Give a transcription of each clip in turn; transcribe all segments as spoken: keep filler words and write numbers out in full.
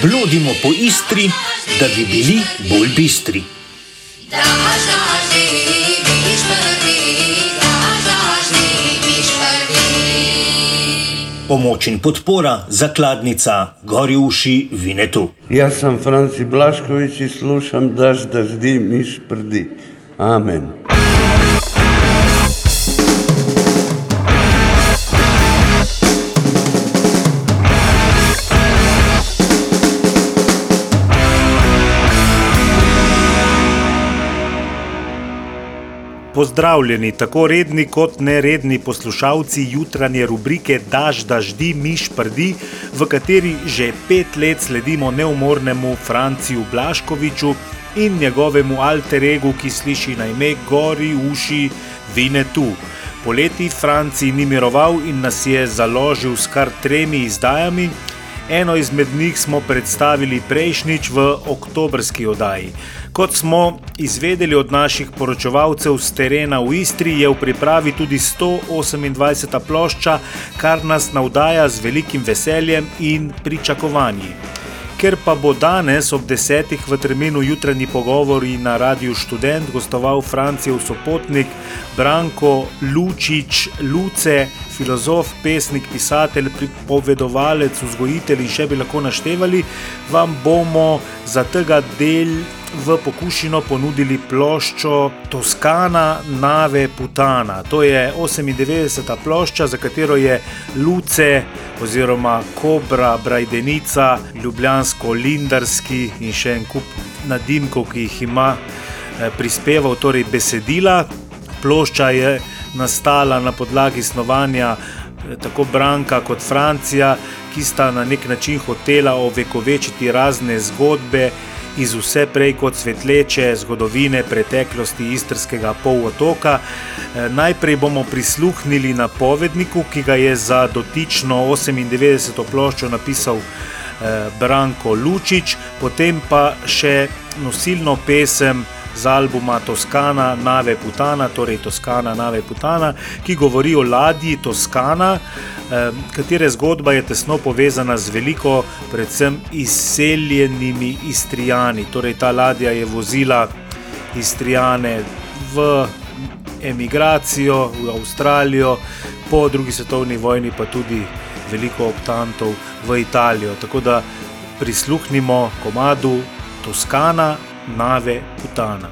Blodimo po Istri, da bi bili bolj bistri. Pomoč in podpora zakladnica Gori uši Vinetu. Jaz sam Franci Blašković i slušam Daž daždi miš prdi. Amen. Pozdravljeni, tako redni kot neredni poslušalci jutranje rubrike Daž daždi miš prdi, v kateri že pet let sledimo neumornemu Franciju Blaškoviću in njegovemu alter egu, ki sliši na ime Gori uši Vinetu. Poleti Franci ni miroval in nas je založil s kar tremi izdajami. Eno izmed njih smo predstavili prejšnjič v oktobrski oddaji. Kot smo izvedeli od naših poročevalcev z terena v Istri, je v pripravi tudi sto osemindvajseta plošča, kar nas navdaja z velikim veseljem in pričakovanji. Ker pa bo danes ob desetih v terminu Jutranji pogovori na Radiu Študent gostoval Francijev sopotnik Branko Lučić Luce, filozof, pesnik, pisatelj, pripovedovalec, vzgojitelj in še bi lahko naštevali, vam bomo za tega del v pokušino ponudili ploščo Toskana Nave Putana. To je osemindevetdeseta plošča, za katero je Luce oziroma Kobra, Brajdenica, Ljubljansko-Lindarski in še en kup nadimkov, ki jih ima, prispeval torej besedila. Plošča je nastala na podlagi snovanja tako Branka kot Francija, ki sta na nek način hotela ovekovečiti razne zgodbe iz vse prej kot svetleče zgodovine preteklosti istrskega polotoka. Najprej bomo prisluhnili napovedniku, ki ga je za dotično osemindevetdeseto ploščo napisal Branko Lučić, potem pa še nosilno pesem z albuma Toskana Nave Putana, torej Toskana Nave Putana, ki govori o ladji Toskana, katere zgodba je tesno povezana z veliko, predvsem izseljenimi Istrijani. Torej ta ladja je vozila Istrijane v emigracijo, v Avstralijo, po drugi svetovni vojni pa tudi veliko optantov v Italijo. Tako da prisluhnimo komadu Toskana Nave Putana.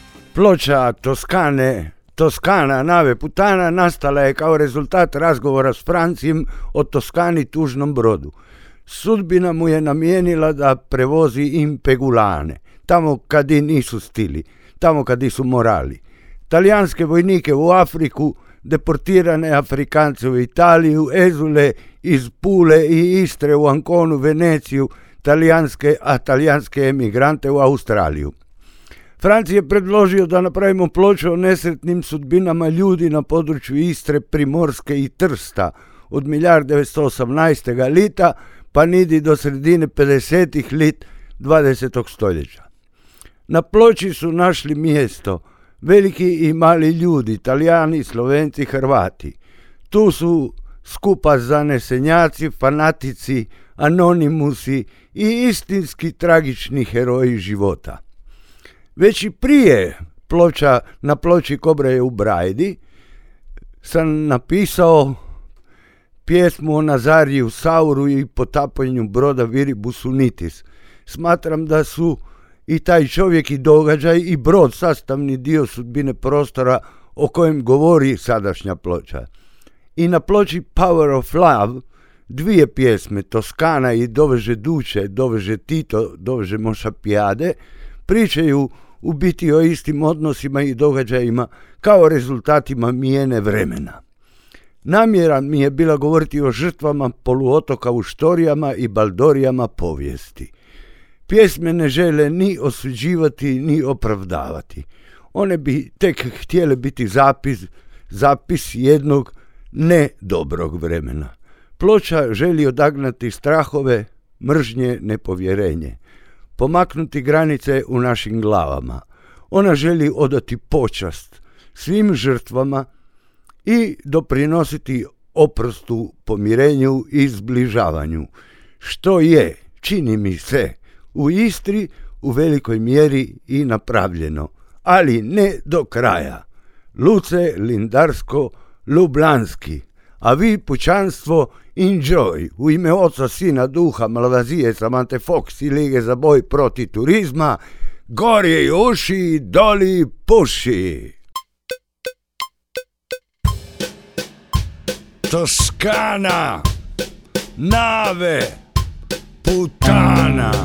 Ploča Toskane, Toskana Nave Putana nastala je kao rezultat razgovora s Francijem o Toskani tužnom brodu. Sudbina mu je namijenila da prevozi impegulane, tamo kadi nisu stili, tamo kadi su morali. Talijanske vojnike u Afriku, deportirane Afrikance u Italiju, Ezule iz Pule i Istre u Anconu, Veneciju, talijanske, a talijanske emigrante u Australiju. Franci je predložio da napravimo ploču o nesretnim sudbinama ljudi na području Istre, Primorske i Trsta od milijard devetsto osamnaestega lita pa nidi do sredine pedesetih lit dvadesetog stoljeća. Na ploči su našli mjesto veliki i mali ljudi, Talijani, Slovenci, Hrvati. Tu su skupa zanesenjaci, fanatici, anonimusi i istinski tragični heroji života. Već i prije ploča na ploči Kobre u Brajdi sam napisao pjesmu o Nazariju Sauru i potapanju broda Viribus Unitis. Smatram da su i taj čovjek i događaj i brod sastavni dio sudbine prostora o kojem govori sadašnja ploča. I na ploči Power of Love dvije pjesme, Toskana i Doveže Duče, Doveže Tito, Doveže Mošapijade, pričaju u biti o istim odnosima i događajima kao rezultatima mijene vremena. Namjera mi je bila govoriti o žrtvama poluotoka u štorijama i baldorijama povijesti. Pjesme ne žele ni osuđivati, ni opravdavati. One bi tek htjele biti zapis, zapis jednog ne dobrog vremena. Ploča želi odagnati strahove, mržnje, nepovjerenje, pomaknuti granice u našim glavama. Ona želi odati počast svim žrtvama i doprinositi oprostu, pomirenju i zbližavanju, što je čini mi se, u Istri u velikoj mjeri i napravljeno, ali ne do kraja. Luce, Lindarsko, Lublanski, a vi pučanstvo enjoy u ime Oca, Sina, Duha, Malvazije, Samante Fox i Lige za boj protiv turizma, gorje i uši, doli puši. Toskana, nave, putana.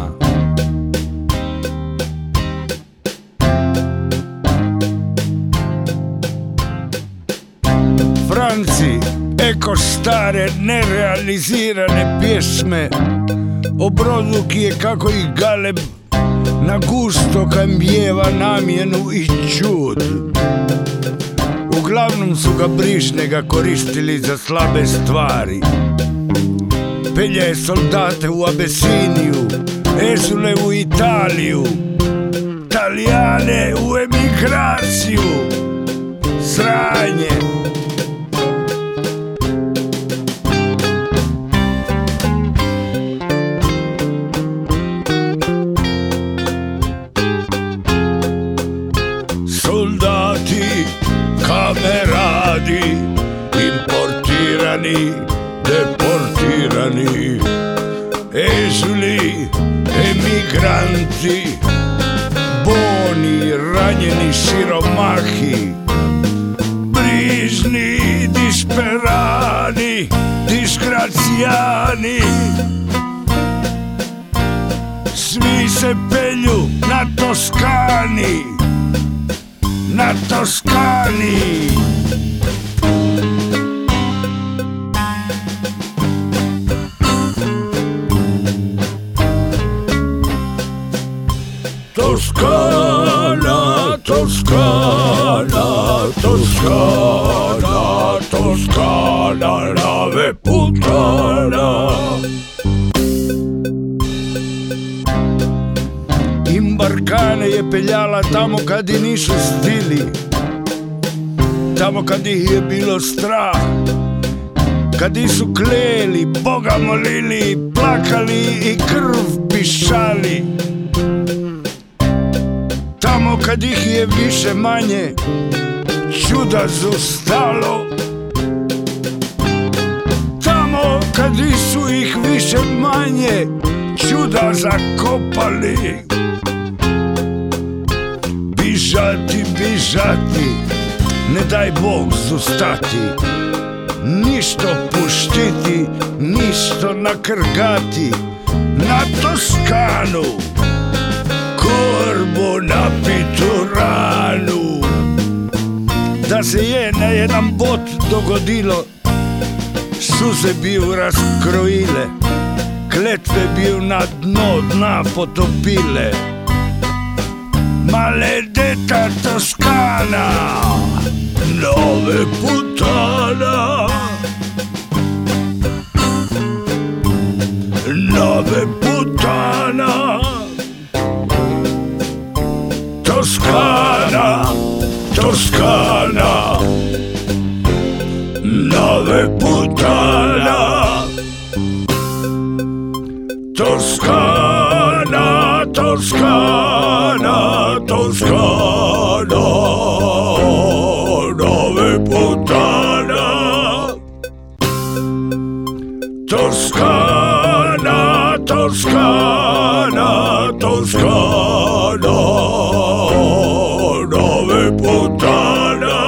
Franci, eko stare nerealizirane pjesme o brodu ki je kako i galeb na gusto kamjeva namjenu i čud. Uglavnom su ga brižnega koristili za slabe stvari. Pelje soldate u Abesiniju, Ezule u Italiju, Talijane u emigraciju. Sranje. Soldati, kameradi, importirani, deportirani, Ezuli, emigranti, boni, ranjeni siromahi, brižni, disperani, disgracijani. Svi se pelju na Toskani, na Toskani. Toskana, Toskana, Toskana, Toskana, nave putana. Imbarkane je peljala tamo kad i nisu stili, tamo kad ih je bilo strah, kad ih su kleli, Boga molili, plakali i krv pišali. Tamo kad ih je više manje čuda zostalo, tamo kad su ih više manje čuda zakopali. Bižati, bižati, ne daj Bog zustati, ništo puštiti, ništo nakrgati, na Toskanu, korbu na pituranu. Da se je na jedan bot dogodilo, suze bi ju raskrojile, kletve bi ju na dno dna potopile. Maledetta Toskana, nove putana, nove putana. Toskana, Toskana, nove putana. Toskana, Toskana, Toskana, nove putana. Toskana, Toskana, Toskana, nove putana.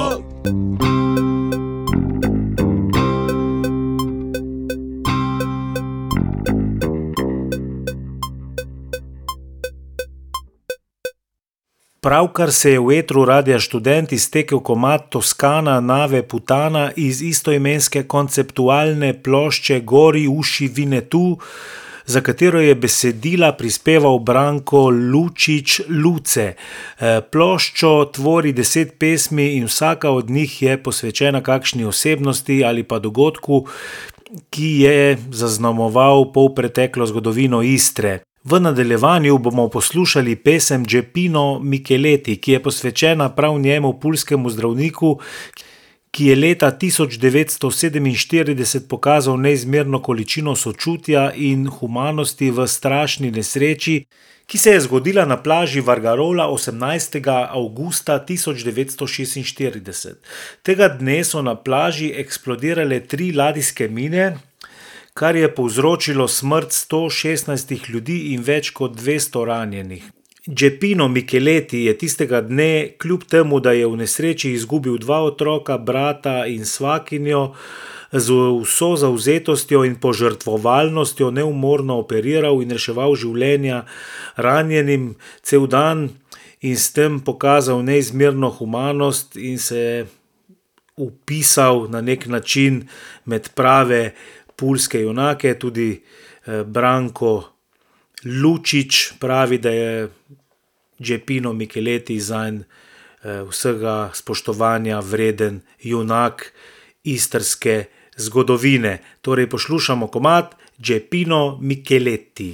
Pravkar se je v etru Radia Študent iztekel komad Toskana, nave putana iz istoimenske konceptualne plošče Gori uši Vinetu, za katero je besedila prispeval Branko Lučič Luce. Ploščo tvori deset pesmi in vsaka od njih je posvečena kakšni osebnosti ali pa dogodku, ki je zaznamoval polpreteklo zgodovino Istre. V nadaljevanju bomo poslušali pesem Geppino Micheleti, ki je posvečena prav njemu, puljskemu zdravniku, ki je leta tisoč devetsto sedeminštirideset pokazal neizmerno količino sočutja in humanosti v strašni nesreči, ki se je zgodila na plaži Vargarola osemnajstega avgusta tisoč devetsto šestinštirideset. Tega dne so na plaži eksplodirale tri ladijske mine, kar je povzročilo smrt sto šestnajst ljudi in več kot dvesto ranjenih. Geppino Micheletti je tistega dne, kljub temu, da je v nesreči izgubil dva otroka, brata in svakinjo, z vso zavzetostjo in požrtvovalnostjo neumorno operiral in reševal življenja ranjenim cel dan in s tem pokazal neizmerno humanost in se vpisal na nek način med prave puljske junake. Tudi Branko Lučić pravi, da je Geppino Micheletti zanj vsega spoštovanja vreden junak istrske zgodovine. Torej poslušamo komad Geppino Micheletti.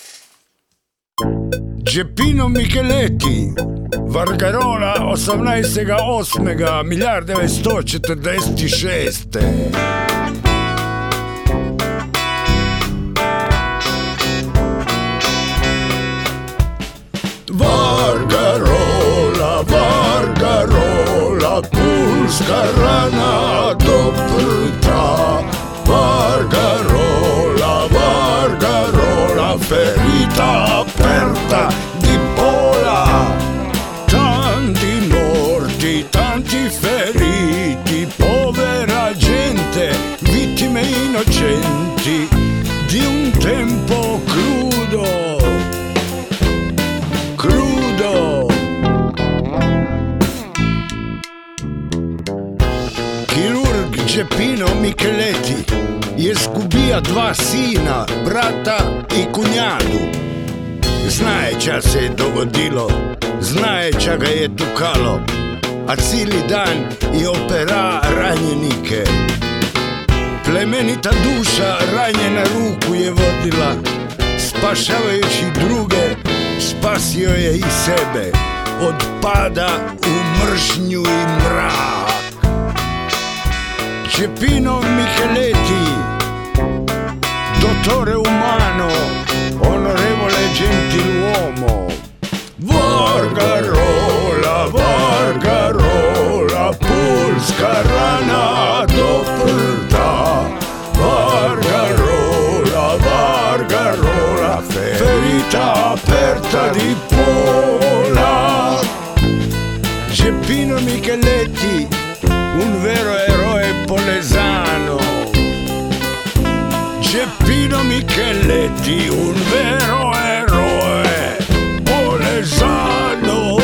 Geppino Micheletti, Vargarola osemnajstega osmega tisoč devetsto štirideset šest. Vargarola, Vargarola, pulska rana doprta. Vargarola, Vargarola, ferita aperta di pola. Tanti morti, tanti feriti, povera gente, vittime innocenti di un tempo crudo. Crudo. Kirurg Geppino Micheletti je zgubija dva sina, brata in kunjadu. Znaje, ča se je dogodilo, znaje, ča ga je tukalo, a celi dan je opera ranjenike. Plemenita duša ranjena ruku je vodila, spašavajući druge, spasio je i sebe od pada u mržnju i mrak. Geppino Micheletti, dottore umano, onorevole gentiluomo. Vargarola, Vargarola, pulska rana doprta. Vargarola, Vargarola, ferita aperta di pola. Geppino Micheletti, un vero eroe polesano. Geppino Micheletti, un vero eroe polesano.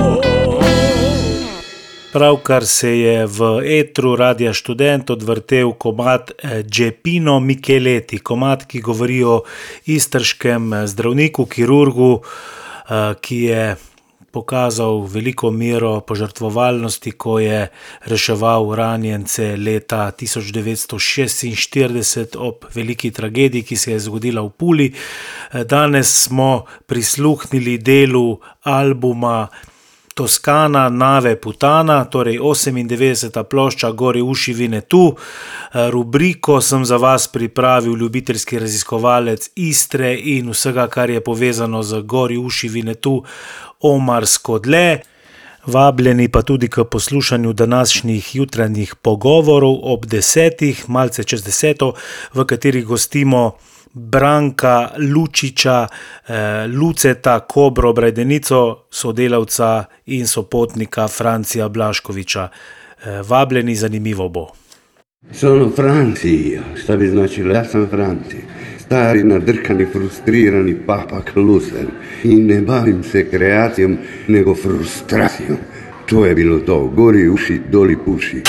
Pravkar se je v etru Radia Študent odvrtel komad Geppino Micheletti, komad, ki govori o istrškem zdravniku, kirurgu, ki je pokazal veliko mero požrtvovalnosti, ko je reševal ranjence leta tisoč devetsto šestinštirideset ob veliki tragediji, ki se je zgodila v Puli. Danes smo prisluhnili delu albuma Toskana Nave Putana, torej osemindevetdeseta plošča Gori uši vine tu. Rubriko sem za vas pripravil ljubiteljski raziskovalec Istre in vsega, kar je povezano z Gori uši vine tu, Omar Skodle. Vabljeni pa tudi k poslušanju današnjih jutranjih pogovorov ob desetih, malce čez deseto, v katerih gostimo Branka Lučića, Luceta Kobro Brajdenico, sodelavca in sopotnika Francija Blaškovića. Vabljeni, zanimivo bo. Sono Franci, šta bi značilo, ja sam Franci, stari, nadrkani, frustrirani papak luser i ne bavim se kreacijom, nego frustracijom. To je bilo to, gori uši, doli puši.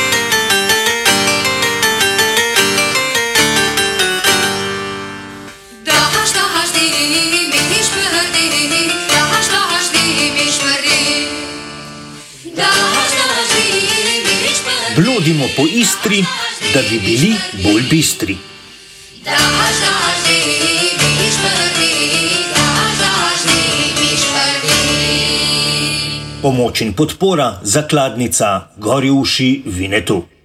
Blodimo po Istri, da bi bili bolj bistri. Pomoč in podpora, zakladnica, gori uši, Vinetu.